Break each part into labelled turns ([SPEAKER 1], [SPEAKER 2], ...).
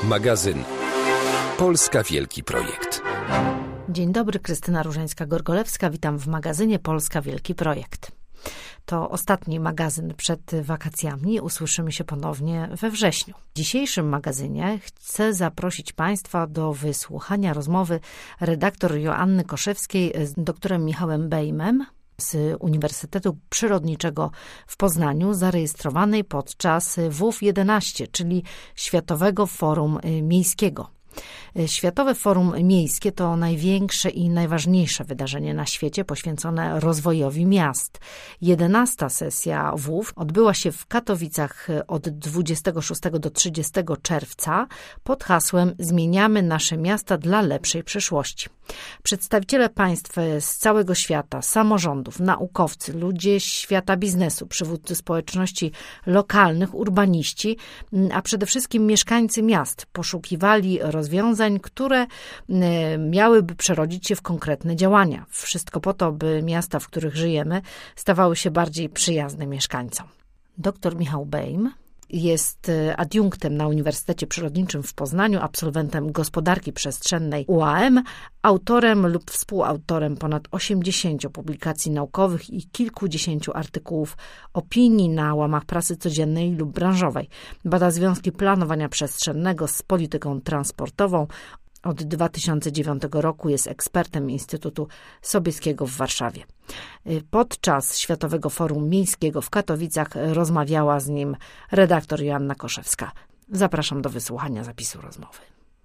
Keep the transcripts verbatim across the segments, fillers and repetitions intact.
[SPEAKER 1] Magazyn Polska Wielki Projekt.
[SPEAKER 2] Dzień dobry, Krystyna Różańska-Gorgolewska. Witam w magazynie Polska Wielki Projekt. To ostatni magazyn przed wakacjami. Usłyszymy się ponownie we wrześniu. W dzisiejszym magazynie chcę zaprosić Państwa do wysłuchania rozmowy redaktor Joanny Koszewskiej z doktorem Michałem Bejmem z Uniwersytetu Przyrodniczego w Poznaniu, zarejestrowanej podczas W U F jedenaście, czyli Światowego Forum Miejskiego. Światowe Forum Miejskie to największe i najważniejsze wydarzenie na świecie poświęcone rozwojowi miast. Jedenasta sesja W U F odbyła się w Katowicach od dwudziestego szóstego do trzydziestego czerwca pod hasłem Zmieniamy nasze miasta dla lepszej przyszłości. Przedstawiciele państw z całego świata, samorządów, naukowcy, ludzie świata biznesu, przywódcy społeczności lokalnych, urbaniści, a przede wszystkim mieszkańcy miast poszukiwali rozwiązań, które miałyby przerodzić się w konkretne działania. Wszystko po to, by miasta, w których żyjemy, stawały się bardziej przyjazne mieszkańcom. Doktor Michał Bejm jest adiunktem na Uniwersytecie Przyrodniczym w Poznaniu, absolwentem gospodarki przestrzennej U A M, autorem lub współautorem ponad osiemdziesięciu publikacji naukowych i kilkudziesięciu artykułów opinii na łamach prasy codziennej lub branżowej. Bada związki planowania przestrzennego z polityką transportową. Od dwa tysiące dziewiątego roku jest ekspertem Instytutu Sobieskiego w Warszawie. Podczas Światowego Forum Miejskiego w Katowicach rozmawiała z nim redaktor Joanna Koszewska. Zapraszam do wysłuchania zapisu rozmowy.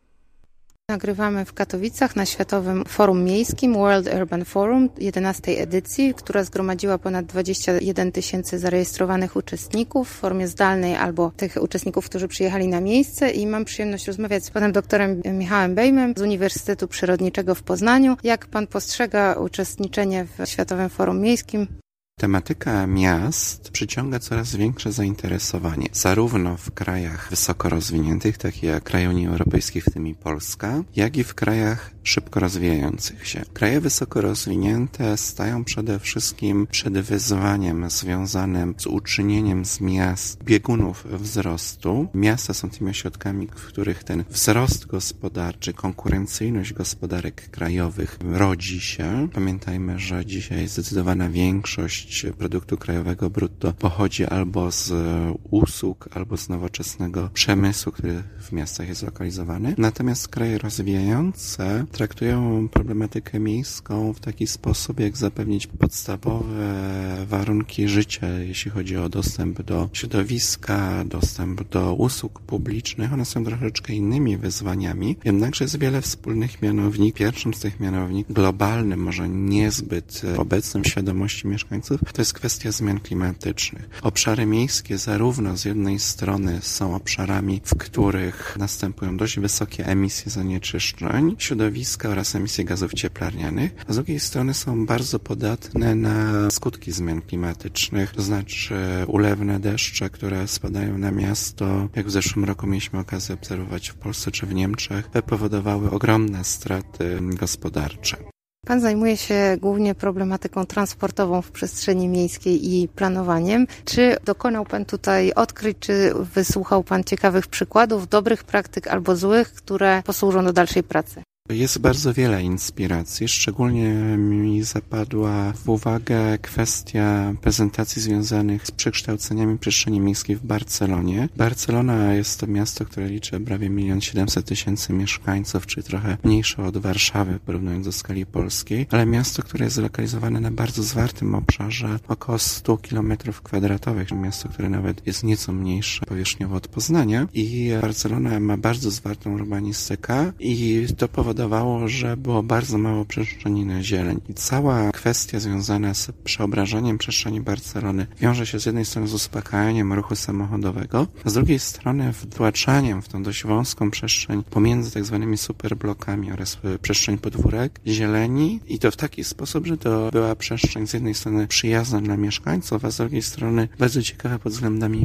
[SPEAKER 3] Nagrywamy w Katowicach na Światowym Forum Miejskim World Urban Forum jedenastej edycji, która zgromadziła ponad dwadzieścia jeden tysięcy zarejestrowanych uczestników w formie zdalnej albo tych uczestników, którzy przyjechali na miejsce, i mam przyjemność rozmawiać z panem doktorem Michałem Bejmem z Uniwersytetu Przyrodniczego w Poznaniu. Jak pan postrzega uczestniczenie w Światowym Forum Miejskim?
[SPEAKER 4] Tematyka miast przyciąga coraz większe zainteresowanie, zarówno w krajach wysoko rozwiniętych, takich jak kraje Unii Europejskiej, w tym i Polska, jak i w krajach szybko rozwijających się. Kraje wysoko rozwinięte stają przede wszystkim przed wyzwaniem związanym z uczynieniem z miast biegunów wzrostu. Miasta są tymi ośrodkami, w których ten wzrost gospodarczy, konkurencyjność gospodarek krajowych rodzi się. Pamiętajmy, że dzisiaj zdecydowana większość produktu krajowego brutto pochodzi albo z usług, albo z nowoczesnego przemysłu, który w miastach jest zlokalizowany. Natomiast kraje rozwijające traktują problematykę miejską w taki sposób, jak zapewnić podstawowe warunki życia, jeśli chodzi o dostęp do środowiska, dostęp do usług publicznych. One są troszeczkę innymi wyzwaniami, jednakże jest wiele wspólnych mianowników. Pierwszym z tych mianowników, globalnym, może niezbyt obecnym w świadomości mieszkańców, to jest kwestia zmian klimatycznych. Obszary miejskie zarówno z jednej strony są obszarami, w których następują dość wysokie emisje zanieczyszczeń środowiska oraz emisje gazów cieplarnianych, a z drugiej strony są bardzo podatne na skutki zmian klimatycznych, to znaczy ulewne deszcze, które spadają na miasto, jak w zeszłym roku mieliśmy okazję obserwować w Polsce czy w Niemczech, powodowały ogromne straty gospodarcze.
[SPEAKER 3] Pan zajmuje się głównie problematyką transportową w przestrzeni miejskiej i planowaniem. Czy dokonał pan tutaj odkryć, czy wysłuchał pan ciekawych przykładów, dobrych praktyk albo złych, które posłużą do dalszej pracy?
[SPEAKER 4] Jest bardzo wiele inspiracji, szczególnie mi zapadła w uwagę kwestia prezentacji związanych z przekształceniami przestrzeni miejskiej w Barcelonie. Barcelona jest to miasto, które liczy prawie milion siedemset tysięcy mieszkańców, czyli trochę mniejsze od Warszawy, porównując do skali polskiej, ale miasto, które jest zlokalizowane na bardzo zwartym obszarze, około sto kilometrów kwadratowych, miasto, które nawet jest nieco mniejsze powierzchniowo od Poznania, i Barcelona ma bardzo zwartą urbanistykę i to powoduje, Powodowało, że było bardzo mało przestrzeni na zieleń. I cała kwestia związana z przeobrażaniem przestrzeni Barcelony wiąże się z jednej strony z uspokajaniem ruchu samochodowego, a z drugiej strony wtłaczaniem w tą dość wąską przestrzeń pomiędzy tak zwanymi superblokami oraz przestrzeń podwórek, zieleni, i to w taki sposób, że to była przestrzeń z jednej strony przyjazna dla mieszkańców, a z drugiej strony bardzo ciekawa pod względami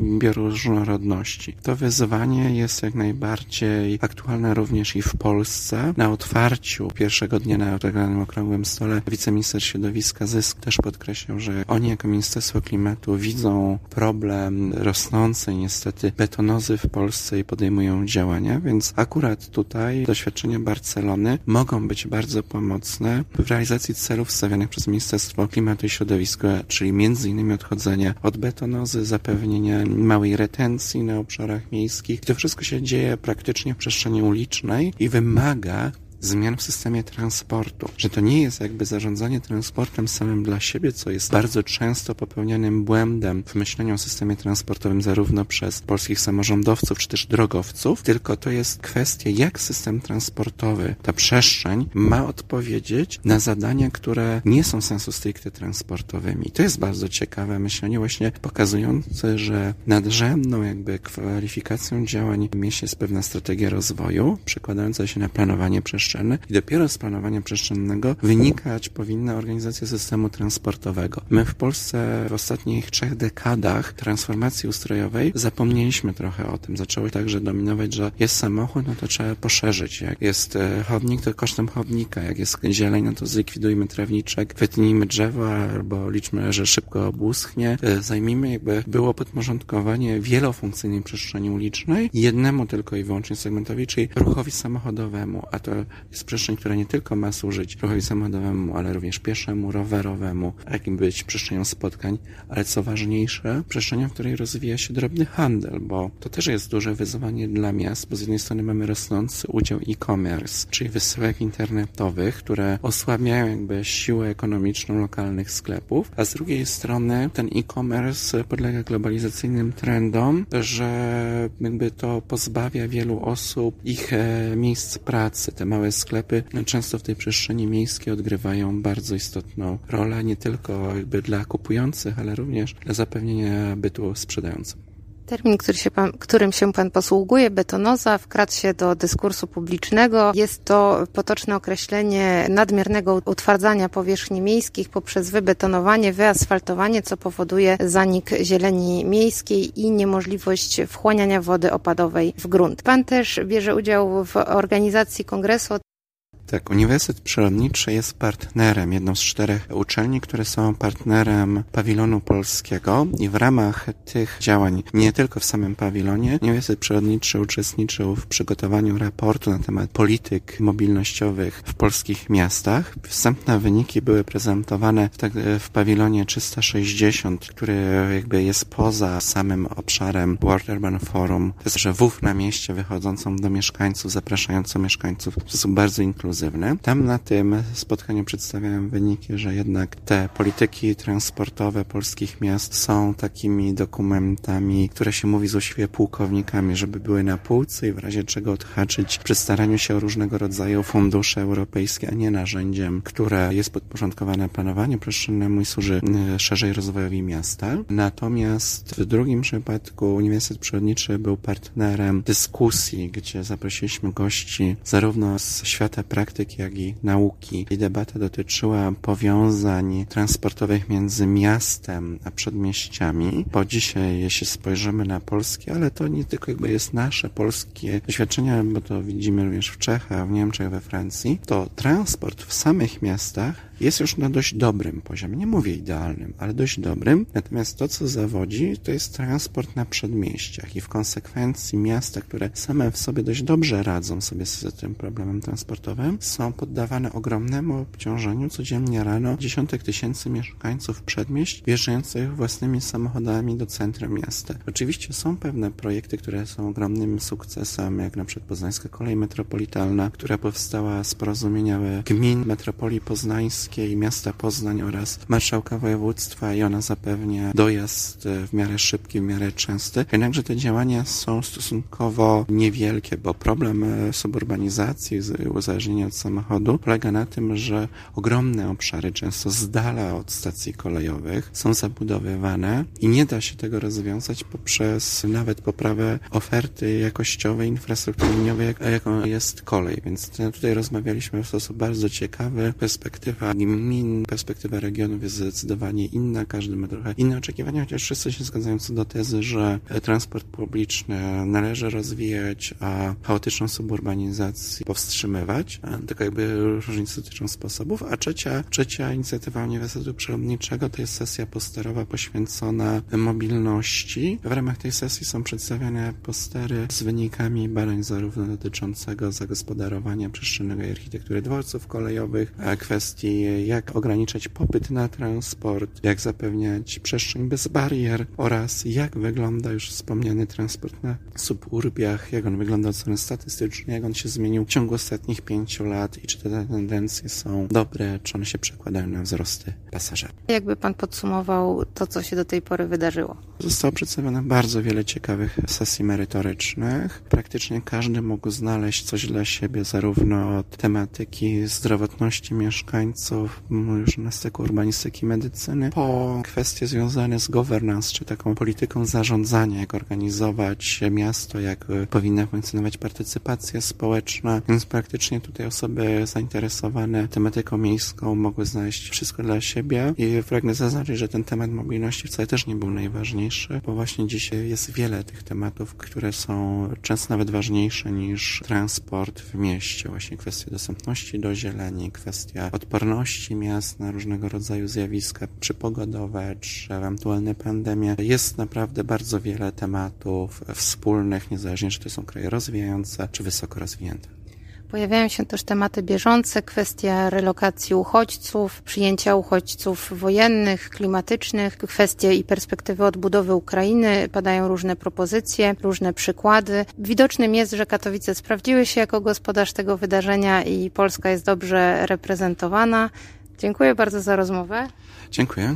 [SPEAKER 4] bioróżnorodności. To wyzwanie jest jak najbardziej aktualne również i w Polsce. Na otwarciu pierwszego dnia na tak zwanym okrągłym stole wiceminister środowiska Zysk też podkreślał, że oni jako Ministerstwo Klimatu widzą problem rosnącej niestety betonozy w Polsce i podejmują działania, więc akurat tutaj doświadczenia Barcelony mogą być bardzo pomocne w realizacji celów stawianych przez Ministerstwo Klimatu i Środowiska, czyli między innymi odchodzenia od betonozy, zapewnienia małej retencji na obszarach miejskich. To wszystko się dzieje praktycznie w przestrzeni ulicznej i wymaga zmian w systemie transportu, że to nie jest jakby zarządzanie transportem samym dla siebie, co jest bardzo często popełnianym błędem w myśleniu o systemie transportowym zarówno przez polskich samorządowców czy też drogowców, tylko to jest kwestia, jak system transportowy, ta przestrzeń ma odpowiedzieć na zadania, które nie są sensu stricte transportowymi. To jest bardzo ciekawe myślenie właśnie pokazujące, że nadrzędną jakby kwalifikacją działań w mieście jest pewna strategia rozwoju, przekładająca się na planowanie przestrzeni i dopiero z planowania przestrzennego wynikać powinna organizacja systemu transportowego. My w Polsce w ostatnich trzech dekadach transformacji ustrojowej zapomnieliśmy trochę o tym. Zaczęło także dominować, że jest samochód, no to trzeba poszerzyć. Jak jest chodnik, to kosztem chodnika. Jak jest zieleń, no to zlikwidujmy trawniczek, wytnijmy drzewa albo liczmy, że szybko obuschnie. Zajmijmy jakby było podporządkowanie wielofunkcyjnej przestrzeni ulicznej jednemu tylko i wyłącznie segmentowi, czyli ruchowi samochodowemu, a to jest przestrzeń, która nie tylko ma służyć ruchowi samochodowemu, ale również pieszemu, rowerowemu, jakim być przestrzenią spotkań, ale co ważniejsze, przestrzenią, w której rozwija się drobny handel, bo to też jest duże wyzwanie dla miast, bo z jednej strony mamy rosnący udział e-commerce, czyli wysyłek internetowych, które osłabiają jakby siłę ekonomiczną lokalnych sklepów, a z drugiej strony ten e-commerce podlega globalizacyjnym trendom, że jakby to pozbawia wielu osób ich e, miejsc pracy. Te małe sklepy często w tej przestrzeni miejskiej odgrywają bardzo istotną rolę, nie tylko jakby dla kupujących, ale również dla zapewnienia bytu sprzedającym.
[SPEAKER 3] Termin, który się pan, którym się pan posługuje, betonoza, wkradł się do dyskursu publicznego. Jest to potoczne określenie nadmiernego utwardzania powierzchni miejskich poprzez wybetonowanie, wyasfaltowanie, co powoduje zanik zieleni miejskiej i niemożliwość wchłaniania wody opadowej w grunt. Pan też bierze udział w organizacji kongresu.
[SPEAKER 4] Tak, Uniwersytet Przyrodniczy jest partnerem, jedną z czterech uczelni, które są partnerem pawilonu polskiego i w ramach tych działań, nie tylko w samym pawilonie, Uniwersytet Przyrodniczy uczestniczył w przygotowaniu raportu na temat polityk mobilnościowych w polskich miastach. Wstępne wyniki były prezentowane w, tak, w pawilonie trzysta sześćdziesiąt, który jakby jest poza samym obszarem World Urban Forum. To jest, że W U F na mieście wychodzącą do mieszkańców, zapraszającą mieszkańców w sposób bardzo inkluzywny. Tam na tym spotkaniu przedstawiałem wyniki, że jednak te polityki transportowe polskich miast są takimi dokumentami, które się mówi złośliwie pułkownikami, żeby były na półce i w razie czego odhaczyć przy staraniu się o różnego rodzaju fundusze europejskie, a nie narzędziem, które jest podporządkowane planowaniu przestrzennemu i służy szerzej rozwojowi miasta. Natomiast w drugim przypadku Uniwersytet Przyrodniczy był partnerem dyskusji, gdzie zaprosiliśmy gości zarówno z świata praktyki, jak i nauki. I debata dotyczyła powiązań transportowych między miastem a przedmieściami, bo dzisiaj, jeśli spojrzymy na polskie, ale to nie tylko jakby jest nasze polskie doświadczenia, bo to widzimy również w Czechach, w Niemczech, we Francji, to transport w samych miastach jest już na dość dobrym poziomie. Nie mówię idealnym, ale dość dobrym. Natomiast to, co zawodzi, to jest transport na przedmieściach i w konsekwencji miasta, które same w sobie dość dobrze radzą sobie z tym problemem transportowym, są poddawane ogromnemu obciążeniu codziennie rano dziesiątek tysięcy mieszkańców przedmieść wjeżdżających własnymi samochodami do centrum miasta. Oczywiście są pewne projekty, które są ogromnym sukcesem, jak na przykład Poznańska Kolej Metropolitalna, która powstała z porozumienia gmin metropolii poznańskiej i miasta Poznań oraz marszałka województwa i ona zapewnia dojazd w miarę szybki, w miarę częsty. Jednakże te działania są stosunkowo niewielkie, bo problem suburbanizacji, uzależnienia od samochodu polega na tym, że ogromne obszary, często z dala od stacji kolejowych, są zabudowywane i nie da się tego rozwiązać poprzez nawet poprawę oferty jakościowej, infrastruktury liniowej, jaką jest kolej. Więc tutaj rozmawialiśmy w sposób bardzo ciekawy. Perspektywa gmin, perspektywa regionów jest zdecydowanie inna, każdy ma trochę inne oczekiwania, chociaż wszyscy się zgadzają co do tezy, że transport publiczny należy rozwijać, a chaotyczną suburbanizację powstrzymywać. tylko jakby różnice dotyczą sposobów. A trzecia, trzecia inicjatywa Uniwersytetu Przyrodniczego to jest sesja posterowa poświęcona mobilności. W ramach tej sesji są przedstawiane postery z wynikami badań zarówno dotyczącego zagospodarowania przestrzennego i architektury dworców kolejowych, a kwestii jak ograniczać popyt na transport, jak zapewniać przestrzeń bez barier oraz jak wygląda już wspomniany transport na suburbiach, jak on wygląda od strony statystycznej, jak on się zmienił w ciągu ostatnich pięciu lat i czy te tendencje są dobre, czy one się przekładają na wzrosty pasażerów.
[SPEAKER 3] Jakby pan podsumował to, co się do tej pory wydarzyło?
[SPEAKER 4] Zostało przedstawione bardzo wiele ciekawych sesji merytorycznych. Praktycznie każdy mógł znaleźć coś dla siebie, zarówno od tematyki zdrowotności mieszkańców, już na styku urbanistyki, medycyny, po kwestie związane z governance, czy taką polityką zarządzania, jak organizować miasto, jak powinna funkcjonować partycypacja społeczna, więc praktycznie tutaj osoby zainteresowane tematyką miejską mogły znaleźć wszystko dla siebie i pragnę zaznaczyć, że ten temat mobilności wcale też nie był najważniejszy, bo właśnie dzisiaj jest wiele tych tematów, które są często nawet ważniejsze niż transport w mieście. Właśnie kwestia dostępności do zieleni, kwestia odporności miast na różnego rodzaju zjawiska przypogodowe, czy ewentualne pandemie. Jest naprawdę bardzo wiele tematów wspólnych, niezależnie czy to są kraje rozwijające, czy wysoko rozwinięte.
[SPEAKER 3] Pojawiają się też tematy bieżące, kwestia relokacji uchodźców, przyjęcia uchodźców wojennych, klimatycznych, kwestie i perspektywy odbudowy Ukrainy. Padają różne propozycje, różne przykłady. Widocznym jest, że Katowice sprawdziły się jako gospodarz tego wydarzenia i Polska jest dobrze reprezentowana. Dziękuję bardzo za rozmowę.
[SPEAKER 4] Dziękuję.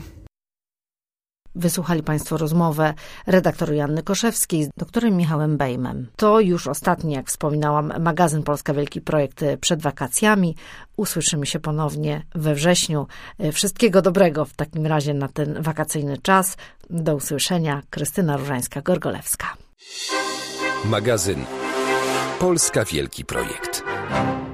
[SPEAKER 2] Wysłuchali Państwo rozmowę redaktor Joanny Koszewskiej z doktorem Michałem Bejmem. To już ostatni, jak wspominałam, magazyn Polska Wielki Projekt przed wakacjami. Usłyszymy się ponownie we wrześniu. Wszystkiego dobrego w takim razie na ten wakacyjny czas. Do usłyszenia. Krystyna Różańska-Gorgolewska.
[SPEAKER 1] Magazyn Polska Wielki Projekt.